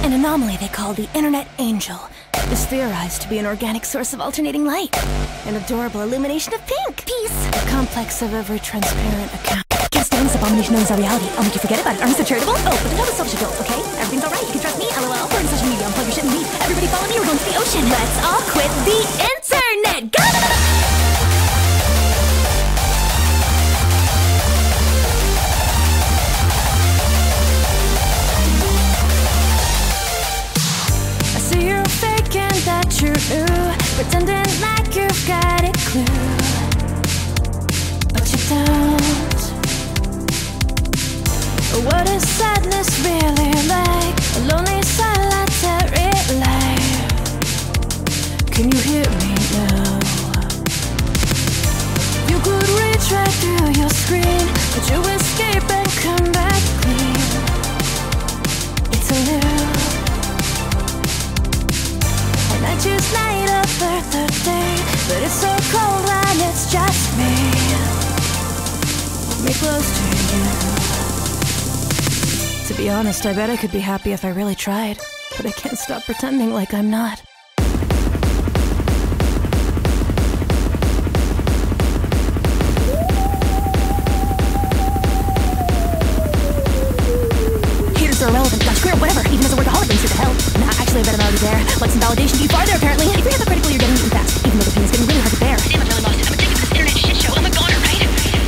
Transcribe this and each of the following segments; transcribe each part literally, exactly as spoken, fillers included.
An anomaly they call the Internet Angel is theorized to be an organic source of alternating light. An adorable illumination of pink. Peace. A complex of every transparent account. Can't stand this abomination known as our reality. I'll make you forget about it. Aren't you so charitable? Oh, but don't have a selfish guilt, okay? Everything's alright. You can trust me. LOL. We're in social media. Unplug your shit and leave. Everybody follow me. We're going to the ocean. Let's all quit the internet. Go! That you're new, pretending like you've got a clue, but you don't. What is sadness really like? A lonely solitary life. Can you hear me now? You could reach right through your screen, but you escape and come back clean. It's a little I choose night over the day, but it's so cold when it's just me. Me close to you. To be honest, I bet I could be happy if I really tried, but I can't stop pretending like I'm not. Haters are irrelevant, not queer, whatever, even as a workaholic brings you to hell. Nah, actually, I bet I'm already there. Like some validation too farther, apparently. I forget how critical you're getting eaten fast, even though the pain is getting really hard to bear. Damn, I'm really lost. I'm addicted to this internet shit show. I'm a goner, right?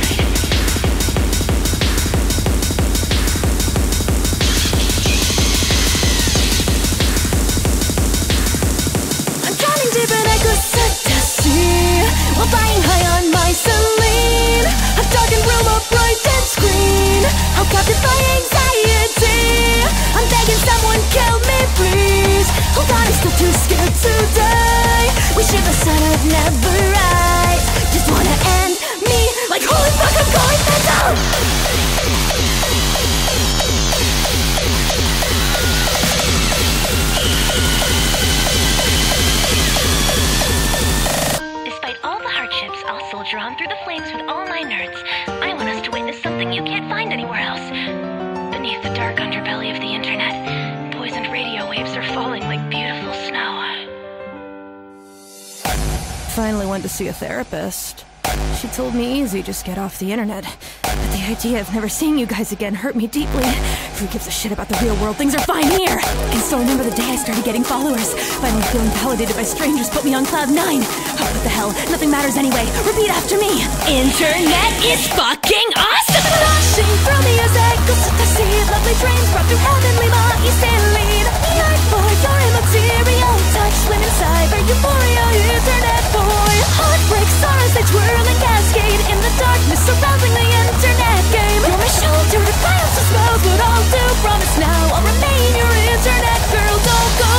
I'm drowning deep in ecstasy while flying high on my saline. A darkened room, a bright dead screen. How captive my anxiety. I'm begging someone kill me, please. Hold on, I'm still too scared to die. We share the sun of never rise. Just wanna end me like holy fuck, I'm going mental. Despite all the hardships, I'll soldier on through the flames with all my nerds. I want us to witness something you can't find anywhere else. Beneath the dark underbelly of the internet, poisoned radio waves are falling like beautiful snow. Finally went to see a therapist. She told me easy, just get off the internet. But the idea of never seeing you guys again hurt me deeply. Who gives a shit about the real world? Things are fine here! I can still remember the day I started getting followers. Finally feeling validated by strangers put me on cloud nine. Oh, what the hell? Nothing matters anyway. Repeat after me. Internet is fucking awesome! Rushing through music, ecstasy, lovely dreams brought through heavenly bodies and lead. The art for your immaterial touch, swim inside for euphoria, internet boy. Heartbreak, sorrows, they twirl and cascade in the darkness surrounding the internet game. You're my shoulder, clouds of smoke, but I'll do. Promise now, I'll remain your internet girl. Don't go.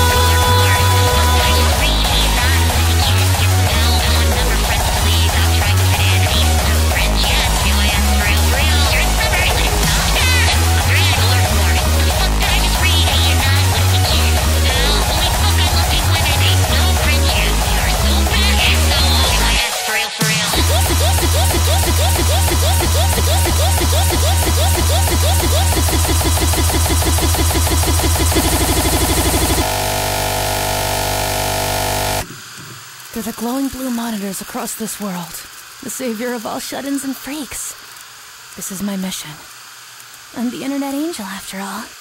Through the glowing blue monitors across this world, the savior of all shut-ins and freaks. This is my mission. I'm the Internet Angel, after all.